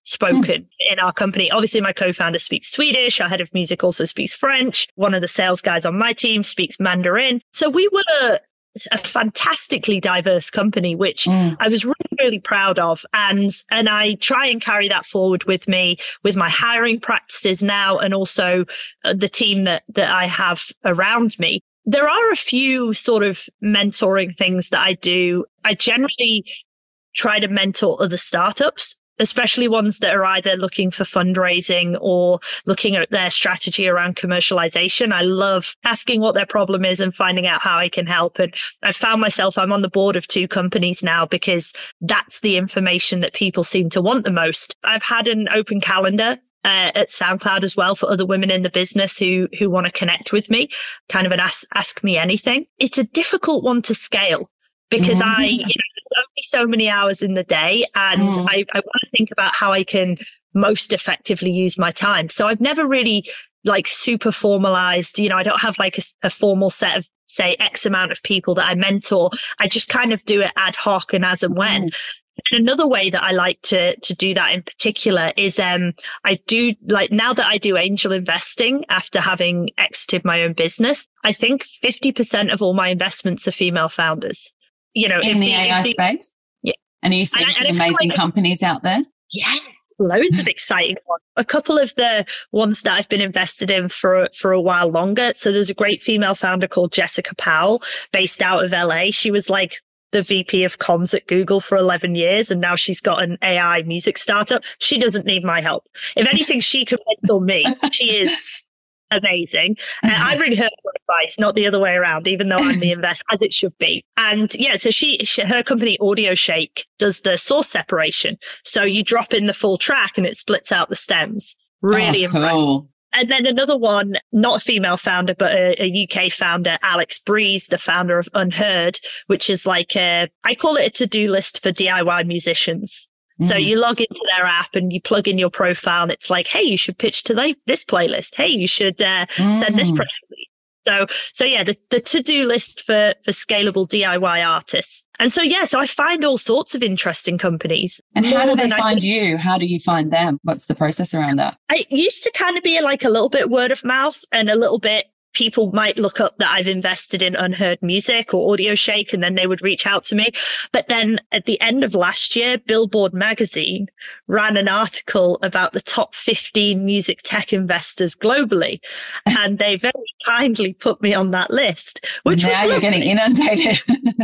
spoken in our company. Obviously, my co-founder speaks Swedish. Our head of music also speaks French. One of the sales guys on my team speaks Mandarin. So we were a fantastically diverse company, which I was really, really proud of. And I try and carry that forward with me, with my hiring practices now, and also the team that I have around me. There are a few sort of mentoring things that I do. I generally try to mentor other startups, especially ones that are either looking for fundraising or looking at their strategy around commercialization. I love asking what their problem is and finding out how I can help. And I found myself, I'm on the board of 2 companies now because that's the information that people seem to want the most. I've had an open calendar at SoundCloud as well for other women in the business who want to connect with me, kind of an ask me anything. It's a difficult one to scale because there's only so many hours in the day, and I want to think about how I can most effectively use my time. So I've never really like super formalized, I don't have like a formal set of, say, X amount of people that I mentor. I just kind of do it ad hoc and as and when. And another way that I like to do that in particular is I do, like, now that I do angel investing after having exited my own business, I think 50% of all my investments are female founders. In the AI space? Yeah. And are you seeing some amazing companies out there? Yeah. Loads of exciting ones. A couple of the ones that I've been invested in for a while longer. So there's a great female founder called Jessica Powell based out of LA. She was like the VP of comms at Google for 11 years. And now she's got an AI music startup. She doesn't need my help. If anything, she can mentor me. She is amazing. And I really heard her advice, not the other way around, even though I'm the investor, as it should be. And yeah, so her company AudioShake does the source separation. So you drop in the full track and it splits out the stems. Really impressive. Cool. And then another one, not a female founder, but a UK founder, Alex Breeze, the founder of Unheard, which is like I call it a to-do list for DIY musicians. So you log into their app and you plug in your profile and it's like, hey, you should pitch to this playlist. Hey, you should send this press release. So yeah, the to-do list for scalable DIY artists. And so I find all sorts of interesting companies. And how do they find you? How do you find them? What's the process around that? It used to kind of be like a little bit word of mouth and a little bit people might look up that I've invested in Unheard Music or AudioShake, and then they would reach out to me. But then at the end of last year, Billboard magazine ran an article about the top 15 music tech investors globally. And they very kindly put me on that list, which now you're getting inundated.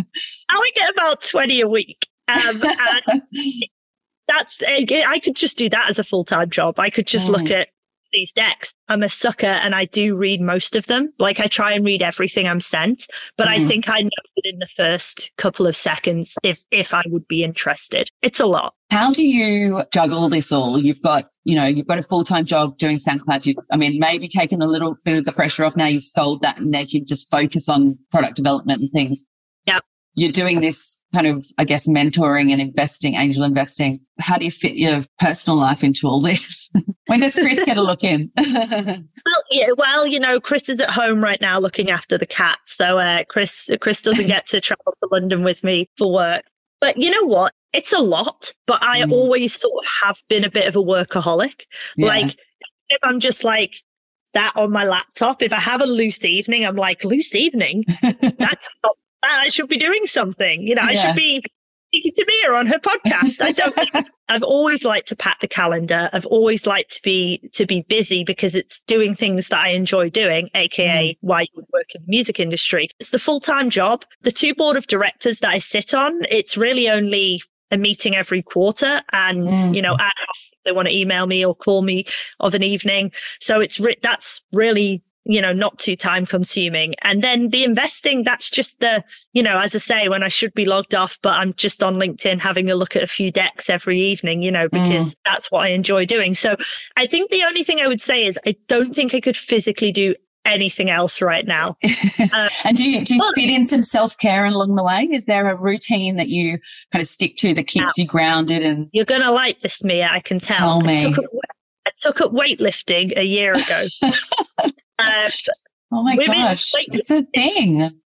Now I get about 20 a week. And I could just do that as a full-time job. I could just look at these decks. I'm a sucker and I do read most of them. Like I try and read everything I'm sent, but I think I know within the first couple of seconds if I would be interested. It's a lot. How do you juggle this all? You've got a full-time job doing SoundCloud. You've maybe taken a little bit of the pressure off now. You've sold that and now you can just focus on product development and things. Yeah. You're doing this kind of, I guess, mentoring and investing, angel investing. How do you fit your personal life into all this? When does Chris get a look in? Chris is at home right now looking after the cat. So Chris doesn't get to travel to London with me for work. But you know what? It's a lot. But I always sort of have been a bit of a workaholic. Yeah. Like if I'm just like that on my laptop, if I have a loose evening, I'm like, loose evening? That's not I should be doing something. I should be speaking to Mia on her podcast. I've always liked to pat the calendar. I've always liked to be busy because it's doing things that I enjoy doing, aka why you would work in the music industry. It's the full-time job. The 2 board of directors that I sit on, it's really only a meeting every quarter, and ad hoc, they want to email me or call me of an evening. So that's really not too time consuming. And then the investing, that's just as I say, when I should be logged off, but I'm just on LinkedIn having a look at a few decks every evening, because that's what I enjoy doing. So I think the only thing I would say is I don't think I could physically do anything else right now. And do you fit in some self-care along the way? Is there a routine that you kind of stick to that keeps you grounded? And you're going to like this, Mia, I can tell. Tell me. I took up weightlifting a year ago. Oh my gosh, it's a thing.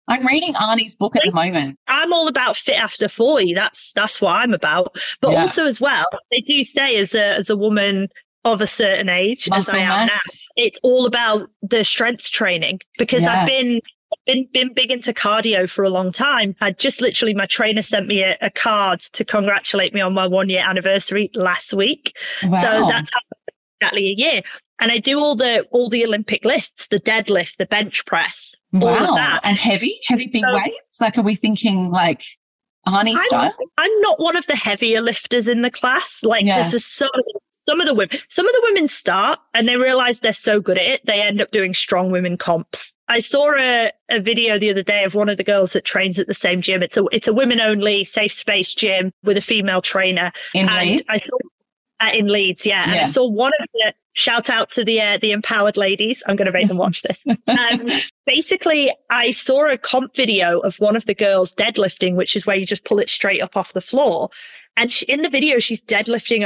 I'm reading Arnie's book at the moment. I'm all about fit after 40. That's what I'm about. But also as well, they do say as a woman of a certain age, muscle as I am mass. now, it's all about the strength training, because I've been big into cardio for a long time. I just literally, my trainer sent me a card to congratulate me on my 1-year anniversary last week. Wow. So that's exactly a year. And I do all the Olympic lifts, the deadlift, the bench press, all of that. And heavy big weights? Like, are we thinking like Arnie style? I'm not one of the heavier lifters in the class. Like, this is some of the women start and they realize they're so good at it, they end up doing strong women comps. I saw a video the other day of one of the girls that trains at the same gym. It's a women only safe space gym with a female trainer. In Leeds? I saw in Leeds, And I saw one of the, shout out to the empowered ladies. I'm going to make them watch this. Basically, I saw a comp video of one of the girls deadlifting, which is where you just pull it straight up off the floor. And in the video, she's deadlifting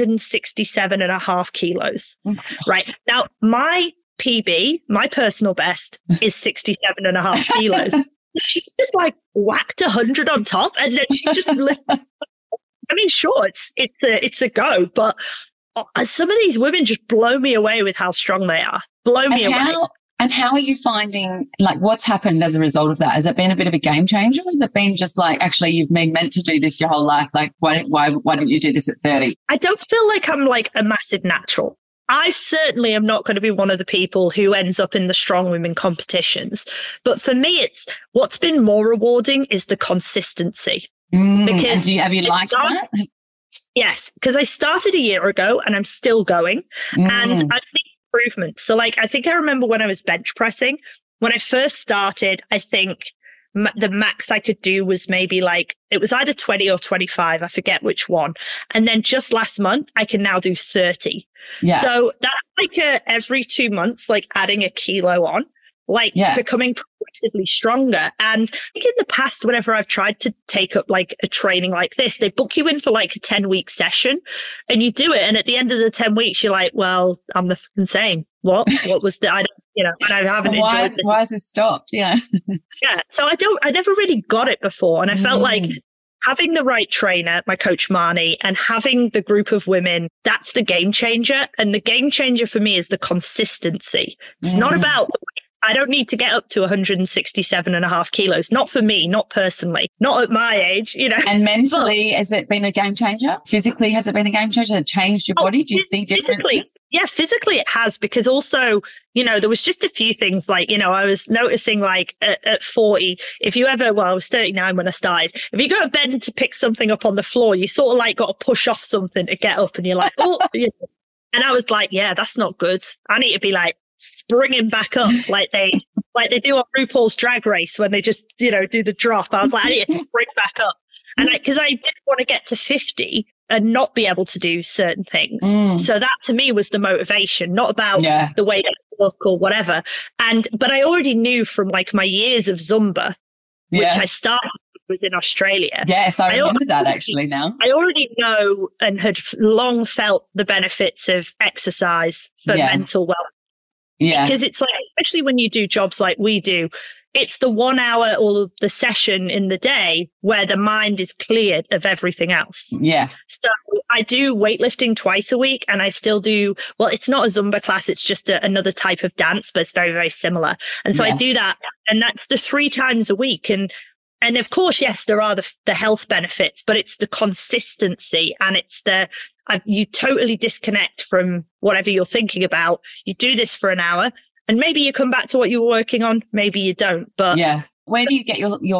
167.5 kilos. Right. Now, my PB, my personal best, is 67.5 kilos. She just like whacked 100 on top, and then she just lifted. I mean, sure, it's a go, but some of these women just blow me away with how strong they are. Blow me away. And how are you finding, like, what's happened as a result of that? Has it been a bit of a game changer? Or has it been just like, actually, you've been meant to do this your whole life? Like, why didn't you do this at 30? I don't feel like I'm like a massive natural. I certainly am not going to be one of the people who ends up in the strong women competitions. But for me, what's been more rewarding is the consistency. Because have you liked that? Yes, because I started a year ago and I'm still going, and I've seen improvements. So like, I think I remember when I was bench pressing, when I first started, I think the max I could do was maybe like, it was either 20 or 25. I forget which one. And then just last month, I can now do 30. Yeah. So that's like every 2 months, like adding a kilo on, like becoming progressively stronger. And I think in the past, whenever I've tried to take up like a training like this, they book you in for like a 10-week session and you do it. And at the end of the 10 weeks, you're like, well, I'm the fucking same. What was the, and I haven't enjoyed it. Why has it stopped? Yeah. Yeah. So I never really got it before. And I felt like having the right trainer, my coach Marnie, and having the group of women, that's the game changer. And the game changer for me is the consistency. It's not about, I don't need to get up to 167.5 kilos. Not for me, not personally, not at my age, And mentally, has it been a game changer? Physically, has it been a game changer? Has it changed your body? Do you see differences? Yeah, physically it has, because also, there was just a few things like, I was noticing like at 40, I was 39 when I started. If you go to bed to pick something up on the floor, you sort of like got to push off something to get up and you're like, oh, and I was like, yeah, that's not good. I need to be like, springing back up like they do on RuPaul's Drag Race when they just do the drop. I was like, I need to spring back up, and because I didn't want to get to 50 and not be able to do certain things. So that to me was the motivation, not about the way I look or whatever. But I already knew from like my years of Zumba, which I started was in Australia. Yes, I remember that actually now. I already know and had long felt the benefits of exercise for mental well. Yeah. Because it's like, especially when you do jobs like we do, it's the 1 hour or the session in the day where the mind is cleared of everything else. Yeah. So I do weightlifting twice a week, and I still do, well, it's not a Zumba class. It's just another type of dance, but it's very, very similar. And so I do that, and that's the 3 times a week. And of course, yes, there are the health benefits, but it's the consistency, and it's you totally disconnect from whatever you're thinking about. You do this for an hour and maybe you come back to what you were working on. Maybe you don't, but where do you get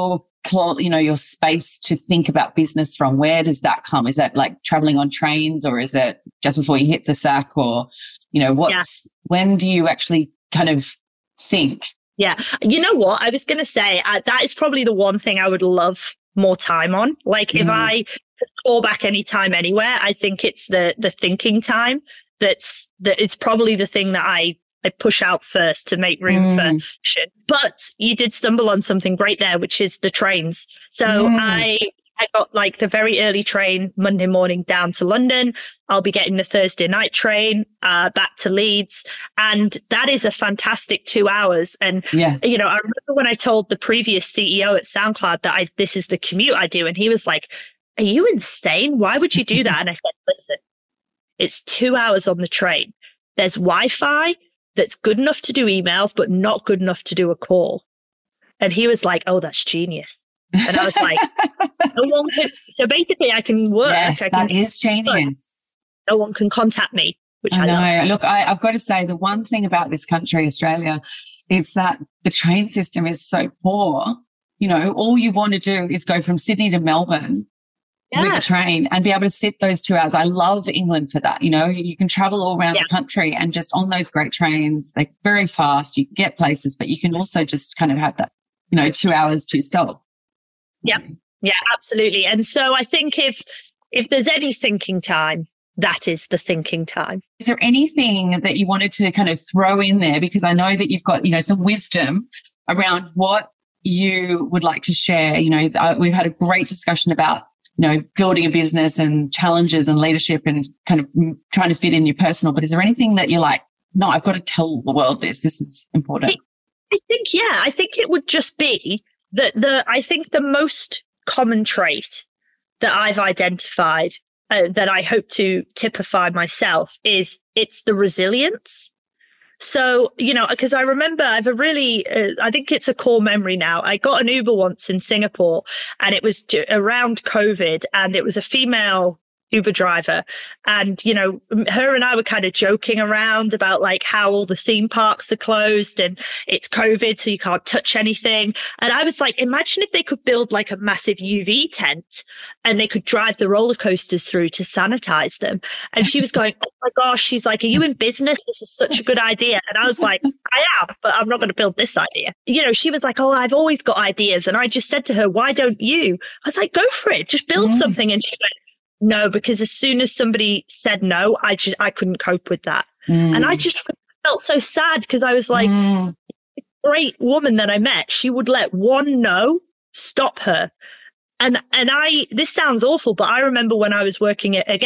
your space to think about business from? Where does that come? Is that like traveling on trains, or is it just before you hit the sack, or, when do you actually kind of think? Yeah. You know what? I was going to say that is probably the one thing I would love more time on. Like if I could call back any time anywhere, I think it's the thinking time it's probably the thing that I push out first to make room for action. But you did stumble on something great there, which is the trains. So I I got like the very early train Monday morning down to London. I'll be getting the Thursday night train back to Leeds. And that is a fantastic 2 hours. And, you know, I remember when I told the previous CEO at SoundCloud that this is the commute I do. And he was like, are you insane? Why would you do that? And I said, listen, it's 2 hours on the train. There's Wi-Fi that's good enough to do emails, but not good enough to do a call. And he was like, oh, that's genius. And I was like, no one can. So basically I can work. Yes, that is genius. No one can contact me, which I know. love. Look, I've got to say the one thing about this country, Australia, is that the train system is so poor. You know, all you want to do is go from Sydney to Melbourne with a train and be able to sit those 2 hours. I love England for that. You know, you can travel all around the country and just on those great trains, they're very fast. You can get places, but you can also just kind of have that, you know, 2 hours to yourself. Yeah. Yeah, absolutely. And so I think if there's any thinking time, that is the thinking time. Is there anything that you wanted to kind of throw in there? Because I know that you've got, you know, some wisdom around what you would like to share. You know, we've had a great discussion about, you know, building a business and challenges and leadership and kind of trying to fit in your personal. But is there anything that you're like, no, I've got to tell the world this is important? I think it would just be that I think the most common trait that I've identified that I hope to typify myself is it's the resilience. So, you know, because I remember I think it's a core memory now. I got an Uber once in Singapore and it was around COVID and it was a female Uber driver. And, you know, her and I were kind of joking around about like how all the theme parks are closed and it's COVID, so you can't touch anything. And I was like, imagine if they could build like a massive UV tent and they could drive the roller coasters through to sanitize them. And she was going, oh my gosh, she's like, are you in business? This is such a good idea. And I was like, I am, but I'm not going to build this idea. You know, she was like, oh, I've always got ideas. And I just said to her, why don't you? I was like, go for it. Just build something. And she went, no, because as soon as somebody said no, I couldn't cope with that. And I just felt so sad because I was like, great woman that I met, she would let one no stop her. And this sounds awful, but I remember when I was working at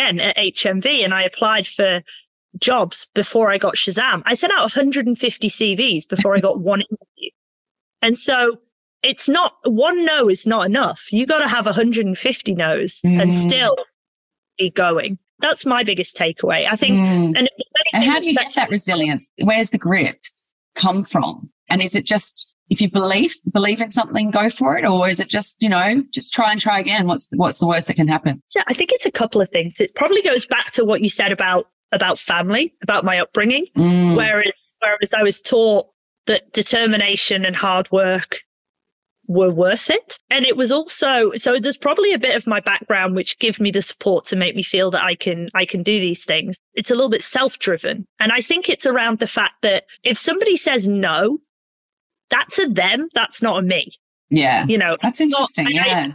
HMV and I applied for jobs before I got Shazam. I sent out 150 CVs before I got one interview. And so it's not, one no is not enough. You got to have 150 no's and still be going. That's my biggest takeaway. I think. And how do you get that resilience? Where's the grit come from? And is it just, if you believe in something, go for it? Or is it just, you know, just try and try again? What's the worst that can happen? Yeah, I think it's a couple of things. It probably goes back to what you said about family, about my upbringing. Whereas I was taught that determination and hard work were worth it. And it was also, so there's probably a bit of my background which give me the support to make me feel that I can do these things. It's a little bit self-driven. And I think it's around the fact that if somebody says no, that's a them, that's not a me. Yeah. You know, that's interesting.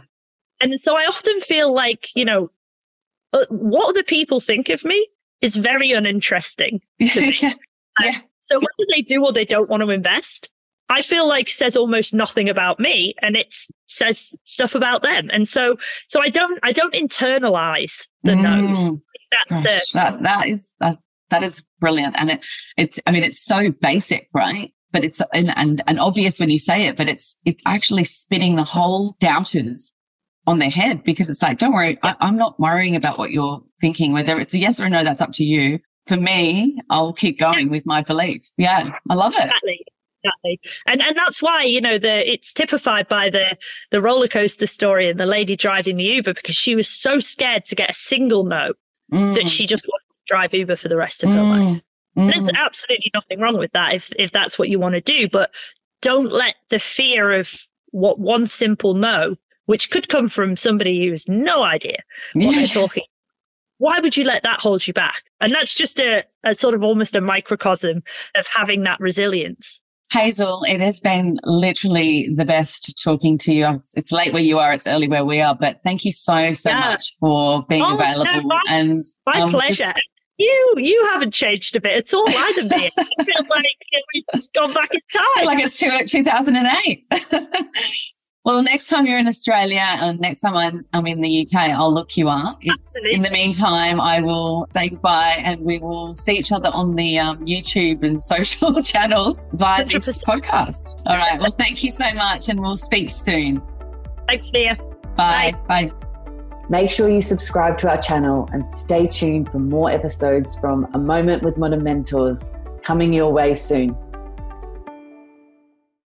And so I often feel like, you know, what other people think of me is very uninteresting to me. So whether they do or they don't want to invest, I feel like says almost nothing about me, and it says stuff about them. And so I don't internalize the no's. That is brilliant. And it's so basic, right? But it's and obvious when you say it, but it's actually spinning the whole doubters on their head, because it's like, don't worry, I'm not worrying about what you're thinking, whether it's a yes or a no, that's up to you. For me, I'll keep going with my belief. Yeah, I love it. Exactly. And that's why, you know, it's typified by the roller coaster story and the lady driving the Uber, because she was so scared to get a single no that she just wanted to drive Uber for the rest of her life. And there's absolutely nothing wrong with that if that's what you want to do, but don't let the fear of what one simple no, which could come from somebody who has no idea what they're talking. Why would you let that hold you back? And that's just a sort of almost a microcosm of having that resilience. Hazel, it has been literally the best talking to you. It's late where you are, it's early where we are, but thank you so much for being available. No, my pleasure. You haven't changed a bit at all either, me. I feel like we've just gone back in time. Like it's 2008. Well, next time you're in Australia and next time I'm in the UK, I'll look you up. In the meantime, I will say goodbye and we will see each other on the YouTube and social channels via 100%. This podcast. All right. Well, thank you so much and we'll speak soon. Thanks, Mia. Bye. Bye. Make sure you subscribe to our channel and stay tuned for more episodes from A Moment with Modern Mentors coming your way soon.